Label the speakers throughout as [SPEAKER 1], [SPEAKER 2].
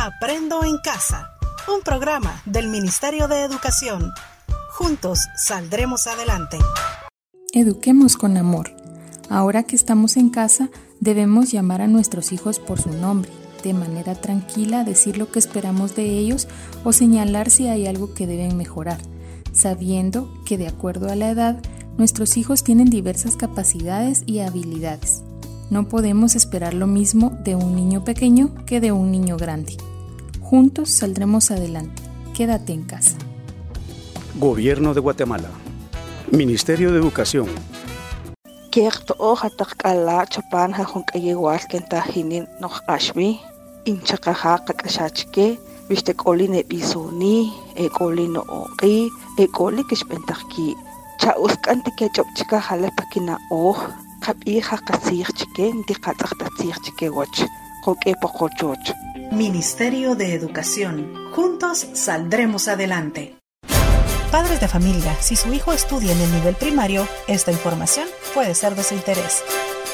[SPEAKER 1] Aprendo en Casa, un programa del Ministerio de Educación. Juntos saldremos adelante.
[SPEAKER 2] Eduquemos con amor. Ahora que estamos en casa, debemos llamar a nuestros hijos por su nombre, de manera tranquila decir lo que esperamos de ellos o señalar si hay algo que deben mejorar, sabiendo que de acuerdo a la edad, nuestros hijos tienen diversas capacidades y habilidades. No podemos esperar lo mismo de un niño pequeño que de un niño grande. Juntos saldremos adelante. Quédate en casa.
[SPEAKER 3] Gobierno de Guatemala. Ministerio de Educación.
[SPEAKER 1] Ministerio de Educación. Juntos saldremos adelante. Padres de familia, si su hijo estudia en el nivel primario, esta información puede ser de su interés.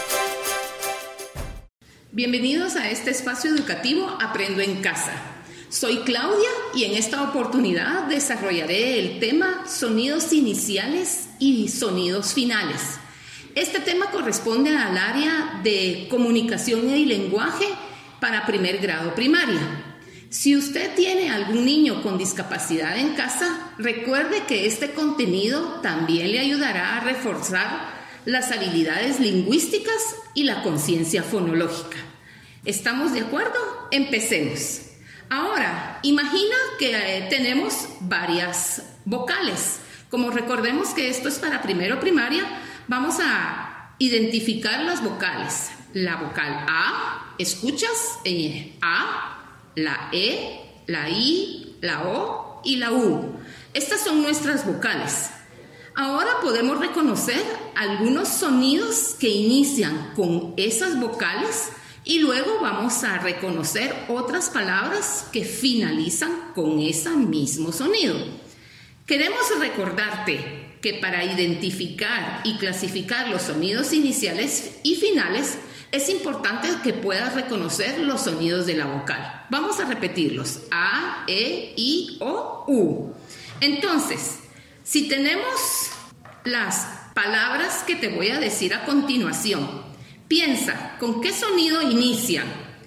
[SPEAKER 4] Bienvenidos a este espacio educativo Aprendo en Casa. Soy Claudia y en esta oportunidad desarrollaré el tema sonidos iniciales y sonidos finales. Este tema corresponde al área de comunicación y lenguaje para primer grado primaria. Si usted tiene algún niño con discapacidad en casa, recuerde que este contenido también le ayudará a reforzar las habilidades lingüísticas y la conciencia fonológica. ¿Estamos de acuerdo? Empecemos. Ahora, imagina que tenemos varias vocales. Como recordemos que esto es para primero primaria, vamos a identificar las vocales. La vocal A, ¿escuchas? A, la E, la I, la O y la U. Estas son nuestras vocales. Ahora podemos reconocer algunos sonidos que inician con esas vocales y luego vamos a reconocer otras palabras que finalizan con ese mismo sonido. Queremos recordarte que para identificar y clasificar los sonidos iniciales y finales es importante que puedas reconocer los sonidos de la vocal. Vamos a repetirlos. A, E, I, O, U. Entonces, si tenemos las palabras que te voy a decir a continuación, piensa, ¿con qué sonido inician?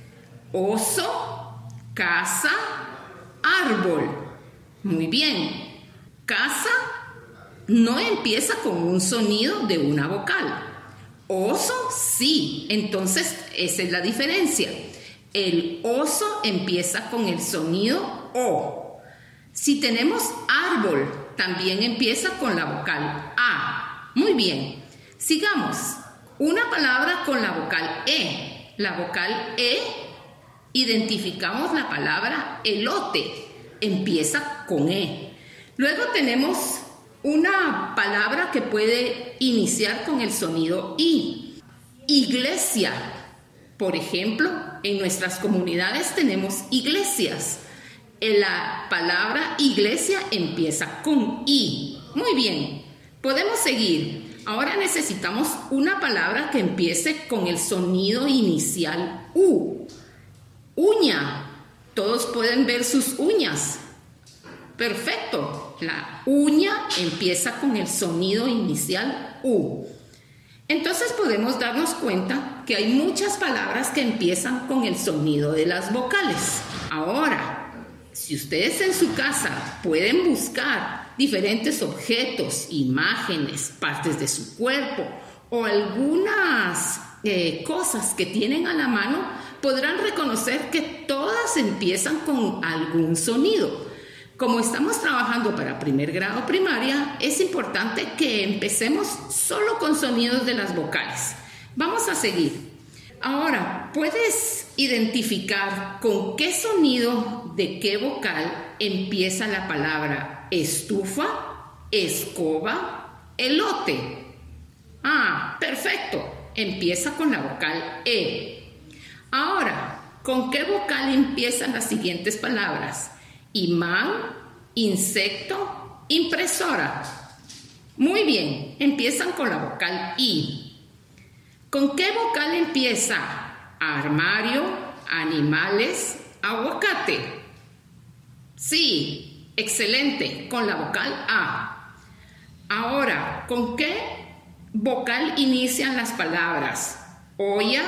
[SPEAKER 4] Oso, casa, árbol. Muy bien. Casa no empieza con un sonido de una vocal. Oso, sí. Entonces, esa es la diferencia. El oso empieza con el sonido O. Si tenemos árbol, también empieza con la vocal A. Muy bien. Sigamos. Una palabra con la vocal E. La vocal E, identificamos la palabra elote. Empieza con E. Luego tenemos una palabra que puede iniciar con el sonido I. Iglesia. Por ejemplo, en nuestras comunidades tenemos iglesias. La palabra iglesia empieza con I. Muy bien, podemos seguir. Ahora necesitamos una palabra que empiece con el sonido inicial U. Uña. Todos pueden ver sus uñas. Perfecto. La uña empieza con el sonido inicial U. Entonces podemos darnos cuenta que hay muchas palabras que empiezan con el sonido de las vocales. Ahora, si ustedes en su casa pueden buscar diferentes objetos, imágenes, partes de su cuerpo o algunas cosas que tienen a la mano, podrán reconocer que todas empiezan con algún sonido. Como estamos trabajando para primer grado primaria, es importante que empecemos solo con sonidos de las vocales. Vamos a seguir. Ahora, ¿puedes identificar con qué sonido de qué vocal empieza la palabra estufa, escoba, elote? Ah, perfecto. Empieza con la vocal E. Ahora, ¿con qué vocal empiezan las siguientes palabras? Imán, insecto, impresora. Muy bien, empiezan con la vocal I. ¿Con qué vocal empieza? Armario, animales, Aguacate. Sí, excelente, con la vocal A. Ahora, ¿con qué vocal inician las palabras? Olla,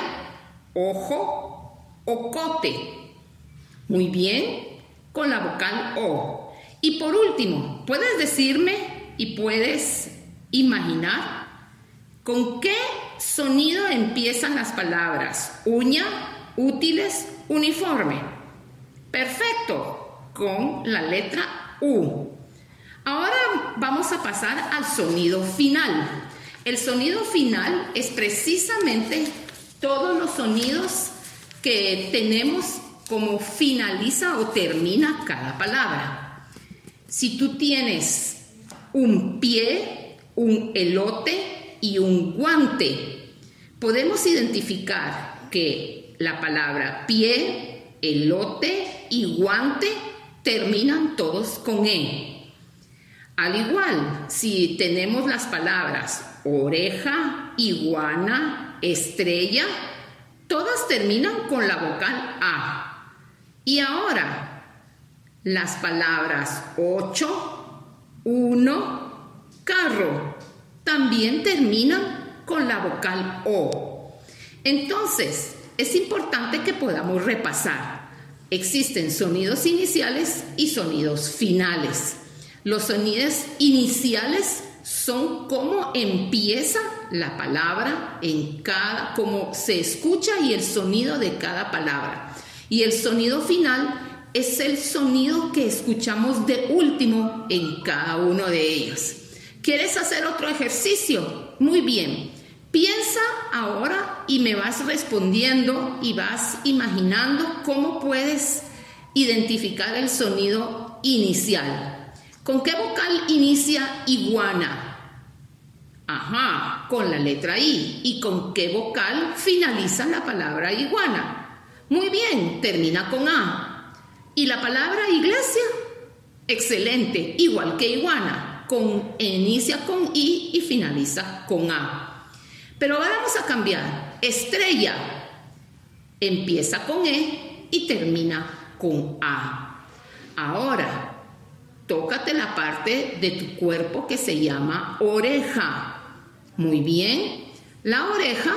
[SPEAKER 4] ojo, ocote. Muy bien, con la vocal O. Y por último, ¿puedes decirme y puedes imaginar con qué sonido empiezan las palabras? Uña, útiles, uniforme. Perfecto, con la letra U. Ahora vamos a pasar al sonido final. El sonido final es precisamente todos los sonidos que tenemos como finaliza o termina cada palabra. Si tú tienes un pie, un elote y un guante, podemos identificar que la palabra pie, elote y guante terminan todos con E. Al igual, si tenemos las palabras oreja, iguana, estrella, todas terminan con la vocal A. Y ahora, las palabras 8, 1, carro, también terminan con la vocal O. Entonces, es importante que podamos repasar. Existen sonidos iniciales y sonidos finales. Los sonidos iniciales son cómo empieza la palabra cómo se escucha y el sonido de cada palabra. Y el sonido final es el sonido que escuchamos de último en cada uno de ellos. ¿Quieres hacer otro ejercicio? Muy bien. Piensa ahora y me vas respondiendo y vas imaginando cómo puedes identificar el sonido inicial. ¿Con qué vocal inicia iguana? Ajá, con la letra I. ¿Y con qué vocal finaliza la palabra iguana? Muy bien, termina con A. ¿Y la palabra iglesia? Excelente, igual que iguana. Inicia con I y finaliza con A. Pero ahora vamos a cambiar. Estrella empieza con E y termina con A. Ahora, tócate la parte de tu cuerpo que se llama oreja. Muy bien. La oreja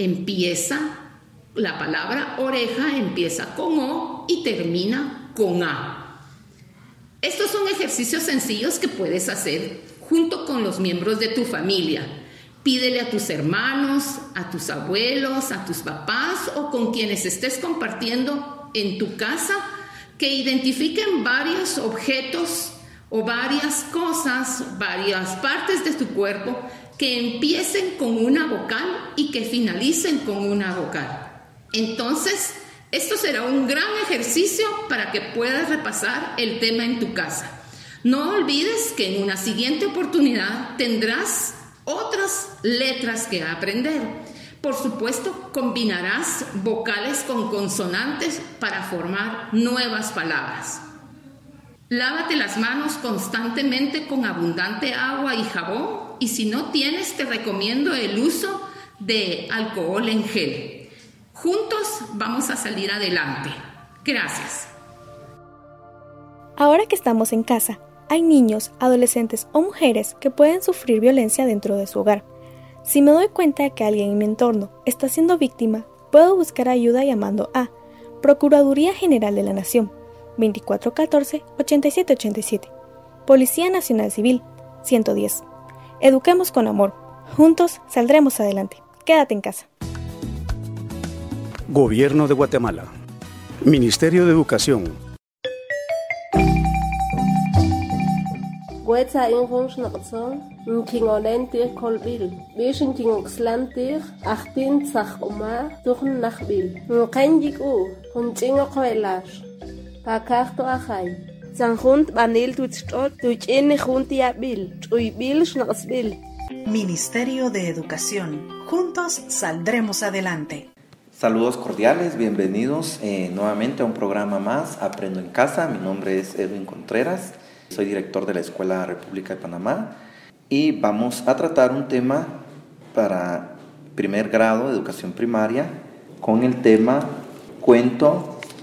[SPEAKER 4] la palabra oreja empieza con O y termina con A. Estos son ejercicios sencillos que puedes hacer junto con los miembros de tu familia. Pídele a tus hermanos, a tus abuelos, a tus papás o con quienes estés compartiendo en tu casa que identifiquen varios objetos o varias cosas, varias partes de tu cuerpo que empiecen con una vocal y que finalicen con una vocal. Entonces, esto será un gran ejercicio para que puedas repasar el tema en tu casa. No olvides que en una siguiente oportunidad tendrás otras letras que aprender. Por supuesto, combinarás vocales con consonantes para formar nuevas palabras. Lávate las manos constantemente con abundante agua y jabón y si no tienes, te recomiendo el uso de alcohol en gel. Juntos vamos a salir adelante. Gracias.
[SPEAKER 5] Ahora que estamos en casa, hay niños, adolescentes o mujeres que pueden sufrir violencia dentro de su hogar. Si me doy cuenta de que alguien en mi entorno está siendo víctima, puedo buscar ayuda llamando a Procuraduría General de la Nación, 2414-8787. Policía Nacional Civil, 110. Eduquemos con amor. Juntos saldremos adelante. Quédate en casa.
[SPEAKER 3] Gobierno de Guatemala. Ministerio de Educación.
[SPEAKER 6] Guetza inhons naqson, kingolentir kolbil. Bishin kingoxlantir, achtin tzachoma, tuchn nachbil. Nqenjik hunchingo qoelash. Pakarto ajay. Zanjunt banil tuchtot, tuchini juntiabil, tuybil shnaqsbil.
[SPEAKER 1] Ministerio de Educación. Juntos saldremos adelante.
[SPEAKER 7] Saludos cordiales, bienvenidos nuevamente a un programa más, Aprendo en Casa. Mi nombre es Edwin Contreras, soy director de la Escuela República de Panamá y vamos a tratar un tema para primer grado de educación primaria con el tema cuento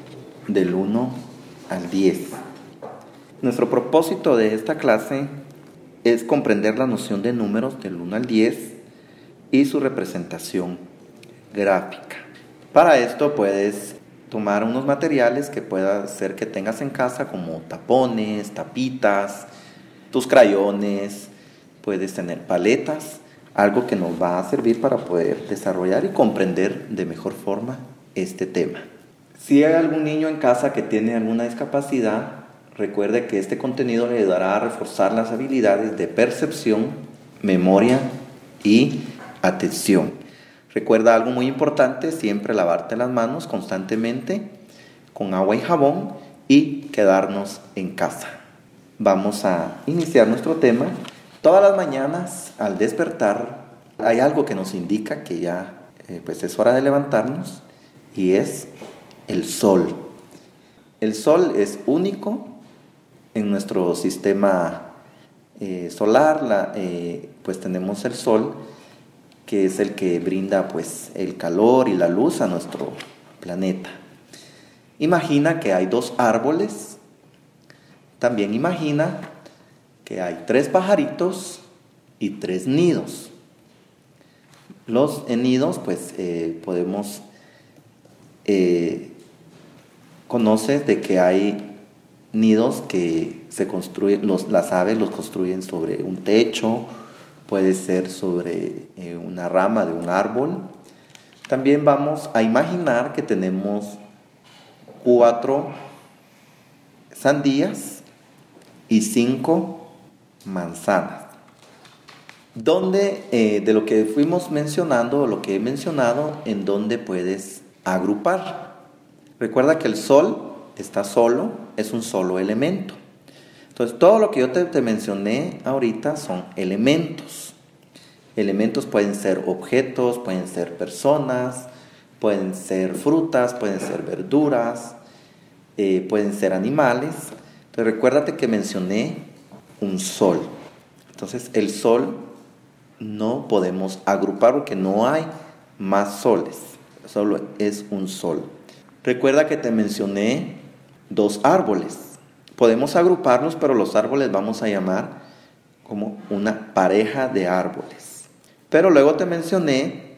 [SPEAKER 7] del 1 al 10. Nuestro propósito de esta clase es comprender la noción de números del 1 al 10 y su representación gráfica. Para esto puedes tomar unos materiales que pueda ser que tengas en casa, como tapones, tapitas, tus crayones, puedes tener paletas, algo que nos va a servir para poder desarrollar y comprender de mejor forma este tema. Si hay algún niño en casa que tiene alguna discapacidad, recuerde que este contenido le ayudará a reforzar las habilidades de percepción, memoria y atención. Recuerda algo muy importante, siempre lavarte las manos constantemente con agua y jabón y quedarnos en casa. Vamos a iniciar nuestro tema. Todas las mañanas al despertar hay algo que nos indica que ya es hora de levantarnos, y es el sol. El sol es único en nuestro sistema solar. Pues tenemos el sol, que es el que brinda pues el calor y la luz a nuestro planeta. Imagina que hay 2 árboles. También imagina que hay 3 pajaritos y 3 nidos. Los nidos pues podemos conocer de que hay nidos que se construyen, las aves los construyen sobre un techo, puede ser sobre una rama de un árbol. También vamos a imaginar que tenemos 4 sandías y 5 manzanas. Donde de lo que fuimos mencionando, lo que he mencionado, en donde puedes agrupar. Recuerda que el sol está solo, es un solo elemento. Entonces, todo lo que yo te mencioné ahorita son elementos. Elementos pueden ser objetos, pueden ser personas, pueden ser frutas, pueden ser verduras, pueden ser animales. Entonces, recuérdate que mencioné un sol. Entonces, el sol no podemos agrupar porque no hay más soles, solo es un sol. Recuerda que te mencioné 2 árboles. Podemos agruparlos, pero los árboles vamos a llamar como una pareja de árboles. Pero luego te mencioné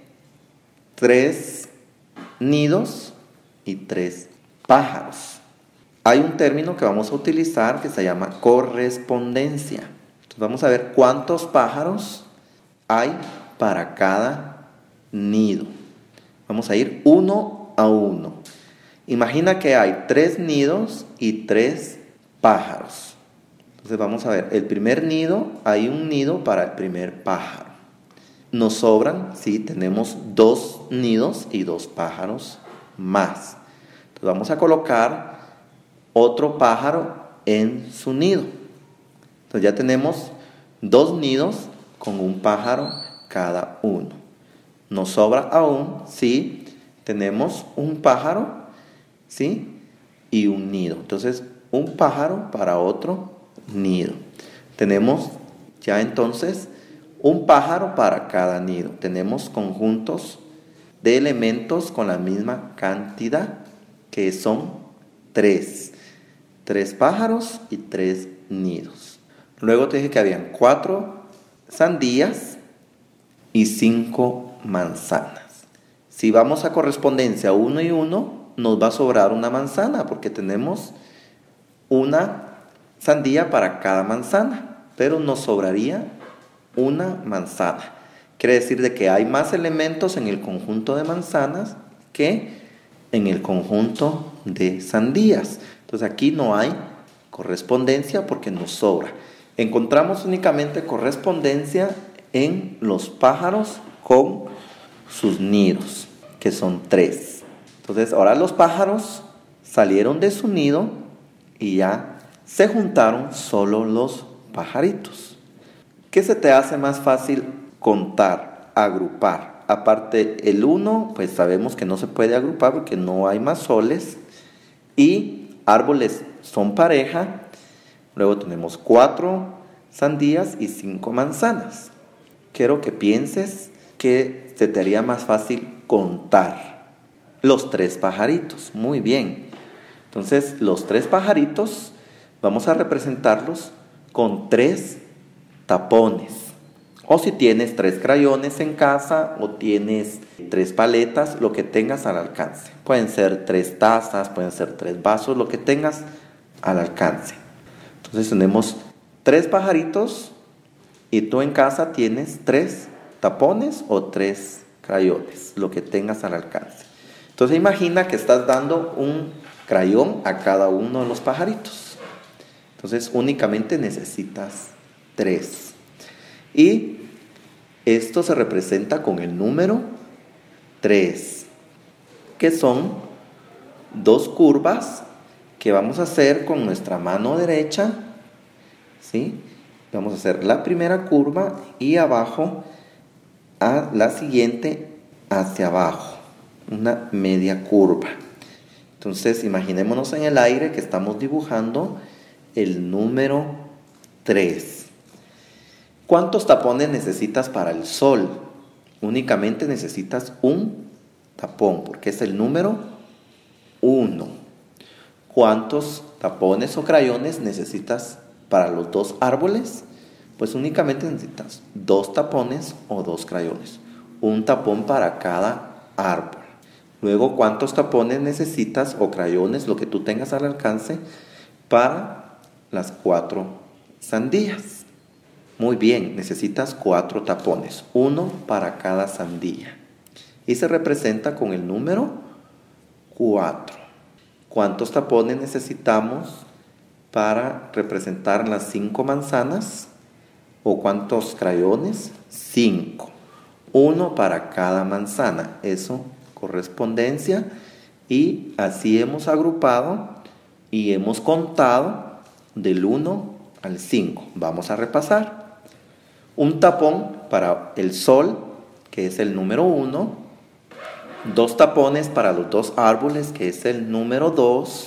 [SPEAKER 7] 3 nidos y 3 pájaros. Hay un término que vamos a utilizar que se llama correspondencia. Entonces vamos a ver cuántos pájaros hay para cada nido. Vamos a ir uno a uno. Imagina que hay 3 nidos y 3 pájaros. Entonces vamos a ver, el primer nido, hay un nido para el primer pájaro. Nos sobran, sí, tenemos 2 nidos y 2 pájaros más. Entonces vamos a colocar otro pájaro en su nido. Entonces ya tenemos 2 nidos con un pájaro cada uno. Nos sobra aún, sí, tenemos un pájaro, sí, y un nido. Entonces, un pájaro para otro nido. Tenemos ya entonces un pájaro para cada nido. Tenemos conjuntos de elementos con la misma cantidad, que son 3. 3 pájaros y 3 nidos. Luego te dije que habían 4 sandías y 5 manzanas. Si vamos a correspondencia 1 y 1, nos va a sobrar una manzana porque tenemos una sandía para cada manzana, pero nos sobraría una manzana. Quiere decir de que hay más elementos en el conjunto de manzanas que en el conjunto de sandías. Entonces aquí no hay correspondencia porque nos sobra. Encontramos únicamente correspondencia en los pájaros con sus nidos, que son 3. Entonces ahora los pájaros salieron de su nido y ya se juntaron solo los pajaritos. ¿Qué se te hace más fácil contar, agrupar? Aparte el 1, pues sabemos que no se puede agrupar porque no hay más soles. Y árboles son pareja. Luego tenemos 4 sandías y 5 manzanas. Quiero que pienses que se te haría más fácil contar los 3 pajaritos. Muy bien. Entonces, los 3 pajaritos vamos a representarlos con 3 tapones. O si tienes 3 crayones en casa o tienes 3 paletas, lo que tengas al alcance. Pueden ser 3 tazas, pueden ser 3 vasos, lo que tengas al alcance. Entonces tenemos 3 pajaritos y tú en casa tienes 3 tapones o 3 crayones, lo que tengas al alcance. Entonces imagina que estás dando un crayón a cada uno de los pajaritos. Entonces únicamente necesitas 3. Y esto se representa con el número 3, que son 2 curvas que vamos a hacer con nuestra mano derecha, ¿sí? Vamos a hacer la primera curva y abajo a la siguiente hacia abajo, una media curva. Entonces imaginémonos en el aire que estamos dibujando el número 3. ¿Cuántos tapones necesitas para el sol? Únicamente necesitas un tapón porque es el número 1. ¿Cuántos tapones o crayones necesitas para los 2 árboles? Pues únicamente necesitas 2 tapones o 2 crayones. Un tapón para cada árbol. Luego, ¿cuántos tapones necesitas o crayones, lo que tú tengas al alcance, para las 4 sandías? Muy bien, necesitas 4 tapones, 1 para cada sandía. Y se representa con el número 4. ¿Cuántos tapones necesitamos para representar las 5 manzanas? ¿O cuántos crayones? 5. 1 para cada manzana. Eso, correspondencia. Y así hemos agrupado y hemos contado del 1 al 5. Vamos a repasar. Un tapón para el sol, que es el número 1. 2 tapones para los 2 árboles, que es el número 2.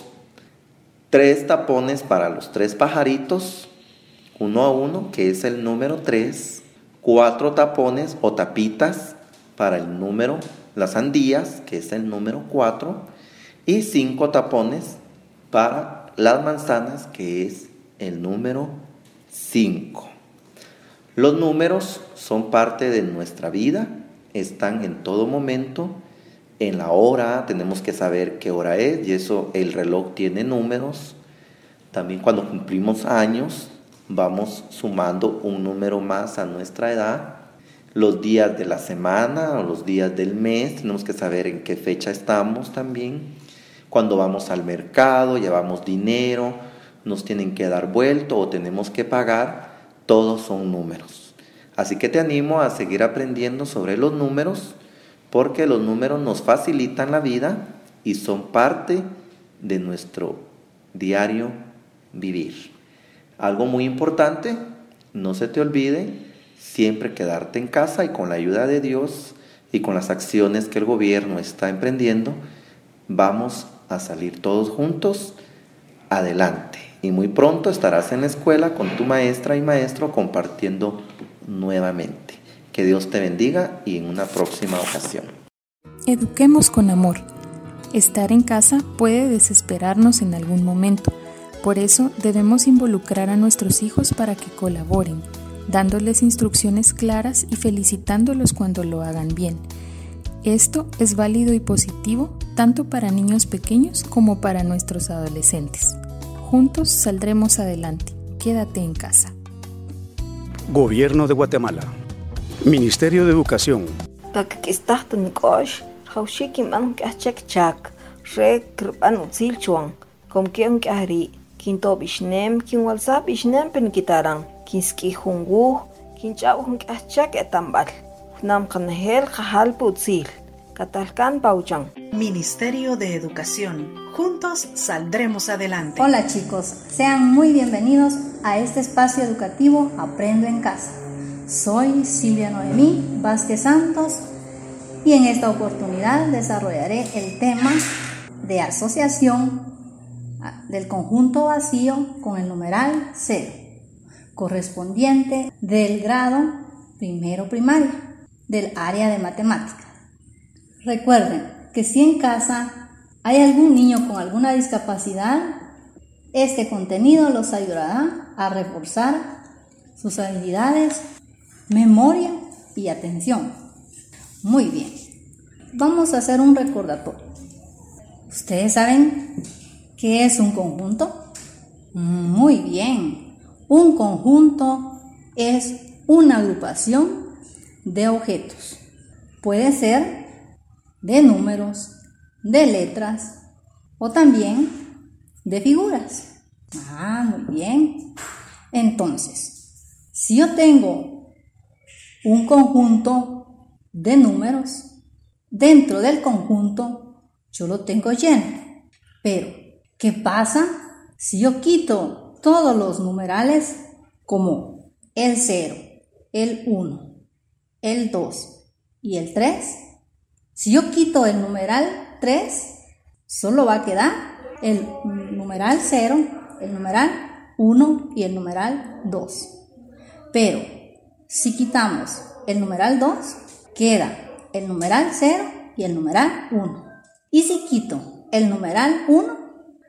[SPEAKER 7] 3 tapones para los 3 pajaritos, 1 a 1, que es el número 3. 4 tapones o tapitas para el número, las sandías, que es el número 4. Y 5 tapones para las manzanas, que es el número 5. Los números son parte de nuestra vida, están en todo momento. En la hora tenemos que saber qué hora es y eso el reloj tiene números. También cuando cumplimos años vamos sumando un número más a nuestra edad. Los días de la semana o los días del mes tenemos que saber en qué fecha estamos también. Cuando vamos al mercado llevamos dinero, nos tienen que dar vuelto o tenemos que pagar, todos son números. Así que te animo a seguir aprendiendo sobre los números, porque los números nos facilitan la vida y son parte de nuestro diario vivir. Algo muy importante, no se te olvide siempre quedarte en casa y con la ayuda de Dios y con las acciones que el gobierno está emprendiendo, vamos a salir todos juntos adelante. Y muy pronto estarás en la escuela con tu maestra y maestro compartiendo nuevamente. Que Dios te bendiga y en una próxima ocasión.
[SPEAKER 2] Eduquemos con amor. Estar en casa puede desesperarnos en algún momento. Por eso debemos involucrar a nuestros hijos para que colaboren, dándoles instrucciones claras y felicitándolos cuando lo hagan bien. Esto es válido y positivo tanto para niños pequeños como para nuestros adolescentes. Juntos saldremos adelante. Quédate en casa.
[SPEAKER 3] Gobierno de Guatemala. Ministerio de Educación.
[SPEAKER 1] Ministerio de Educación. Juntos saldremos adelante.
[SPEAKER 8] Hola chicos, sean muy bienvenidos a este espacio educativo Aprendo en Casa. Soy Silvia Noemí Vázquez Santos y en esta oportunidad desarrollaré el tema de asociación del conjunto vacío con el numeral 0, correspondiente del grado primero primaria del área de matemáticas. Recuerden que si en casa ¿Hay algún niño con alguna discapacidad? Este contenido los ayudará a reforzar sus habilidades, memoria y atención. Muy bien. Vamos a hacer un recordatorio. ¿Ustedes saben qué es un conjunto? Muy bien. Un conjunto es una agrupación de objetos. Puede ser de números, de letras o también de figuras. Muy bien. Entonces, si yo tengo un conjunto de números, dentro del conjunto yo lo tengo lleno. Pero, ¿qué pasa si yo quito todos los numerales como el 0, el 1, el 2 y el 3? Si yo quito el numeral 3, solo va a quedar el numeral 0, el numeral 1 y el numeral 2. Pero si quitamos el numeral 2, queda el numeral 0 y el numeral 1. Y si quito el numeral 1,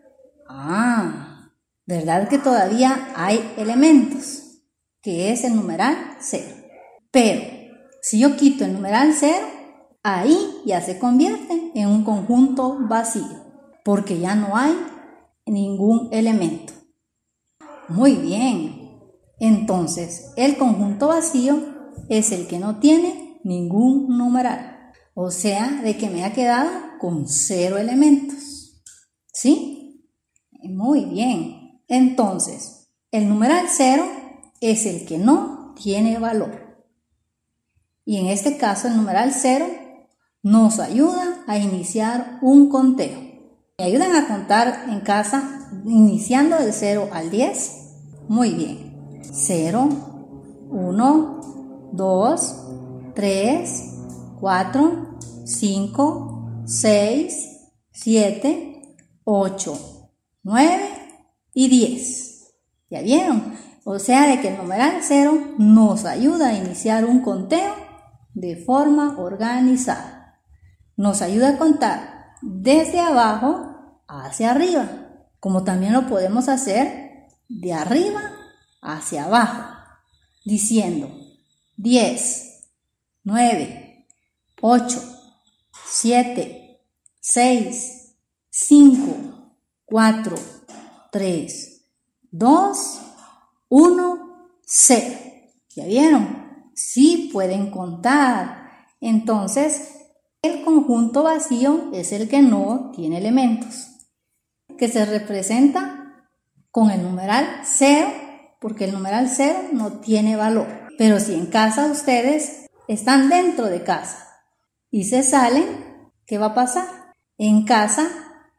[SPEAKER 8] ¿verdad que todavía hay elementos? Que es el numeral 0. Pero si yo quito el numeral 0, ahí ya se convierte en un conjunto vacío, porque ya no hay ningún elemento. Muy bien. Entonces, el conjunto vacío es el que no tiene ningún numeral. O sea, de que me ha quedado con 0 elementos. ¿Sí? Muy bien. Entonces, el numeral 0 es el que no tiene valor. Y en este caso, el numeral 0 nos ayuda a iniciar un conteo. ¿Me ayudan a contar en casa iniciando del 0 al 10? Muy bien. 0, 1, 2, 3, 4, 5, 6, 7, 8, 9 y 10. ¿Ya vieron? O sea, de que el numeral 0 nos ayuda a iniciar un conteo de forma organizada. Nos ayuda a contar desde abajo hacia arriba, como también lo podemos hacer de arriba hacia abajo, diciendo 10, 9, 8, 7, 6, 5, 4, 3, 2, 1, 0. ¿Ya vieron? Sí pueden contar. Entonces, el conjunto vacío es el que no tiene elementos, que se representa con el numeral 0, porque el numeral 0 no tiene valor. Pero si en casa ustedes están dentro de casa y se salen, ¿qué va a pasar? En casa,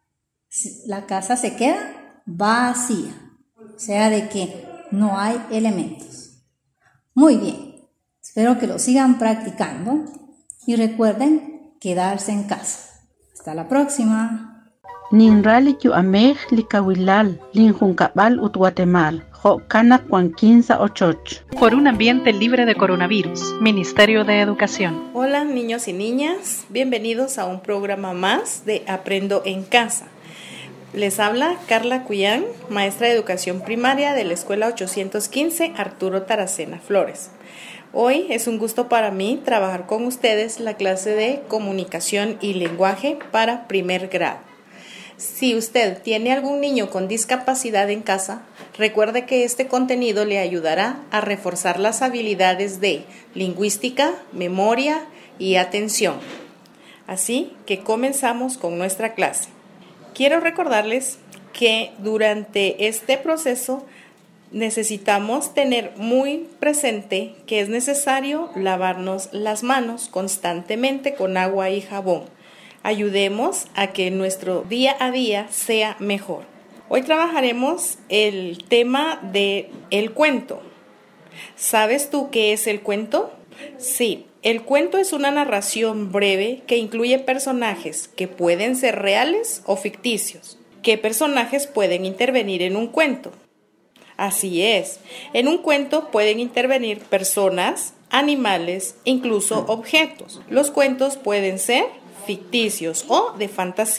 [SPEAKER 8] la casa se queda vacía, o sea, de que no hay elementos. Muy bien, espero que lo sigan practicando y recuerden quedarse en casa. Hasta la próxima.
[SPEAKER 9] Ninrali yu amej likawilal, linjunkabal utguatemal, Jocana Juan 1588.
[SPEAKER 1] Por un ambiente libre de coronavirus, Ministerio de Educación.
[SPEAKER 10] Hola niños y niñas, bienvenidos a un programa más de Aprendo en Casa. Les habla Carla Cuyán, maestra de educación primaria de la Escuela 815 Arturo Taracena Flores. Hoy es un gusto para mí trabajar con ustedes la clase de comunicación y lenguaje para primer grado. Si usted tiene algún niño con discapacidad en casa, recuerde que este contenido le ayudará a reforzar las habilidades de lingüística, memoria y atención. Así que comenzamos con nuestra clase. Quiero recordarles que durante este proceso necesitamos tener muy presente que es necesario lavarnos las manos constantemente con agua y jabón. Ayudemos a que nuestro día a día sea mejor. Hoy trabajaremos el tema de el cuento. ¿Sabes tú qué es el cuento? Sí, el cuento es una narración breve que incluye personajes que pueden ser reales o ficticios. ¿Qué personajes pueden intervenir en un cuento? Así es, en un cuento pueden intervenir personas, animales, incluso objetos. Los cuentos pueden ser ficticios o de fantasía.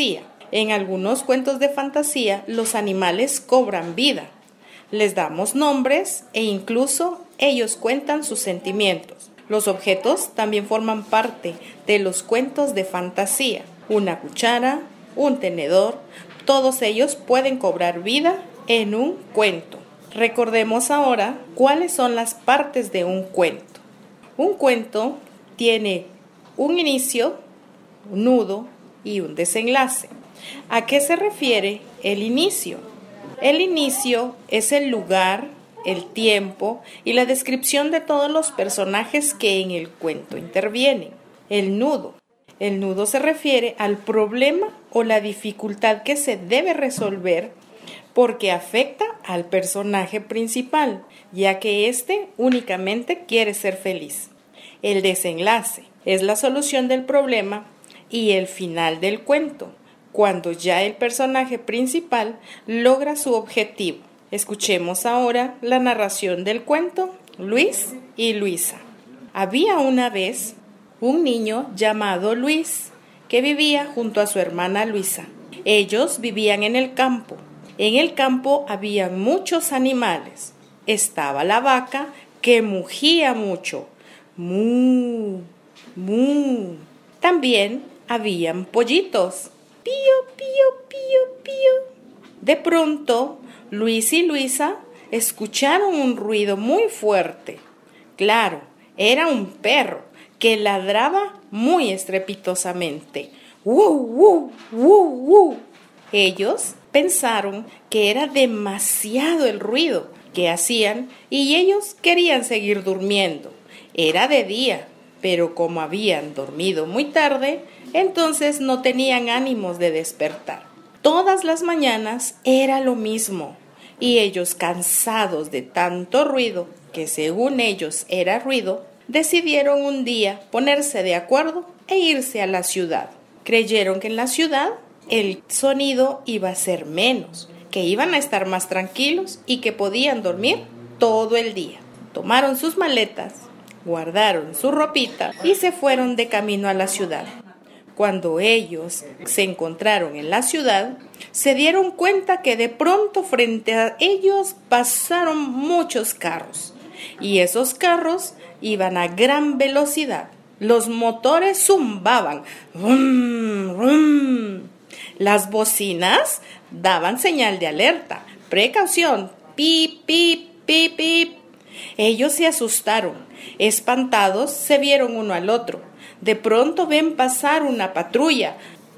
[SPEAKER 10] En algunos cuentos de fantasía, los animales cobran vida. Les damos nombres e incluso ellos cuentan sus sentimientos. Los objetos también forman parte de los cuentos de fantasía. Una cuchara, un tenedor, todos ellos pueden cobrar vida en un cuento. Recordemos ahora cuáles son las partes de un cuento. Un cuento tiene un inicio, un nudo y un desenlace. ¿A qué se refiere el inicio? El inicio es el lugar, el tiempo y la descripción de todos los personajes que en el cuento intervienen. El nudo se refiere al problema o la dificultad que se debe resolver porque afecta al personaje principal, ya que éste únicamente quiere ser feliz. El desenlace es la solución del problema y el final del cuento, cuando ya el personaje principal logra su objetivo. Escuchemos ahora la narración del cuento Luis y Luisa. Había una vez un niño llamado Luis que vivía junto a su hermana Luisa. Ellos vivían en el campo. En el campo había muchos animales. Estaba la vaca que mugía mucho. ¡Mu! ¡Mu! También habían pollitos. ¡Pío, pío, pío, pío! De pronto, Luis y Luisa escucharon un ruido muy fuerte. Claro, era un perro que ladraba muy estrepitosamente. ¡Wuu, wuu, wuu, wuu! Ellos pensaron que era demasiado el ruido que hacían y ellos querían seguir durmiendo. Era de día, pero como habían dormido muy tarde, entonces no tenían ánimos de despertar. Todas las mañanas era lo mismo, y ellos, cansados de tanto ruido, que según ellos era ruido, decidieron un día ponerse de acuerdo e irse a la ciudad. Creyeron que en la ciudad el sonido iba a ser menos, que iban a estar más tranquilos y que podían dormir todo el día. Tomaron sus maletas, guardaron su ropita y se fueron de camino a la ciudad. Cuando ellos se encontraron en la ciudad, se dieron cuenta que de pronto frente a ellos pasaron muchos carros, y esos carros iban a gran velocidad. Los motores zumbaban. ¡Rum, rum! Las bocinas daban señal de alerta. ¡Precaución! ¡Pip, pip, pip, pip! Ellos se asustaron. Espantados, se vieron uno al otro. De pronto ven pasar una patrulla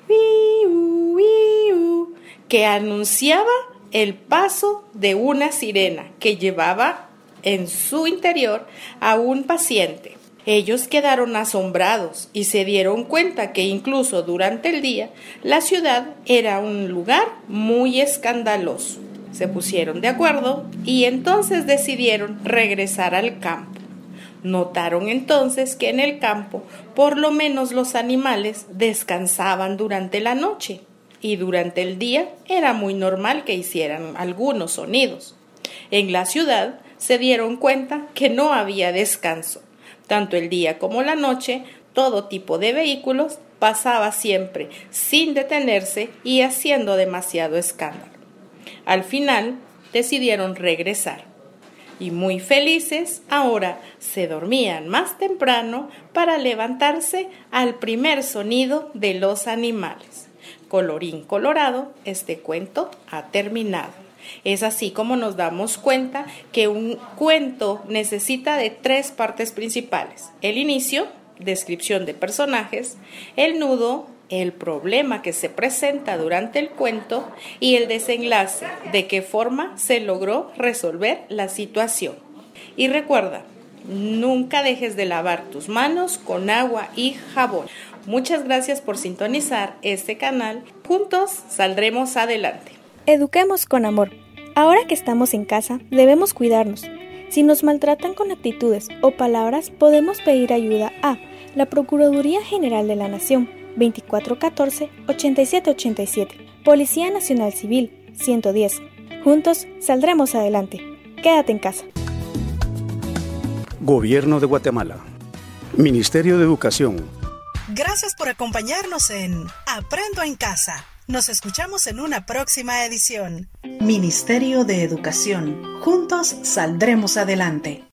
[SPEAKER 10] que anunciaba el paso de una sirena que llevaba en su interior a un paciente. Ellos quedaron asombrados y se dieron cuenta que incluso durante el día la ciudad era un lugar muy escandaloso. Se pusieron de acuerdo y entonces decidieron regresar al campo. Notaron entonces que en el campo, por lo menos los animales descansaban durante la noche y durante el día era muy normal que hicieran algunos sonidos. En la ciudad se dieron cuenta que no había descanso. Tanto el día como la noche, todo tipo de vehículos pasaba siempre sin detenerse y haciendo demasiado escándalo. Al final decidieron regresar. Y muy felices, ahora se dormían más temprano para levantarse al primer sonido de los animales. Colorín colorado, este cuento ha terminado. Es así como nos damos cuenta que un cuento necesita de 3 partes principales: el inicio, descripción de personajes, el nudo, el problema que se presenta durante el cuento, y el desenlace, de qué forma se logró resolver la situación. Y recuerda, nunca dejes de lavar tus manos con agua y jabón. Muchas gracias por sintonizar este canal. Juntos saldremos adelante.
[SPEAKER 5] Eduquemos con amor. Ahora que estamos en casa, debemos cuidarnos. Si nos maltratan con actitudes o palabras, podemos pedir ayuda a la Procuraduría General de la Nación, 2414-8787. Policía Nacional Civil, 110. Juntos saldremos adelante. Quédate en casa.
[SPEAKER 3] Gobierno de Guatemala. Ministerio de Educación.
[SPEAKER 1] Gracias por acompañarnos en Aprendo en Casa. Nos escuchamos en una próxima edición. Ministerio de Educación. Juntos saldremos adelante.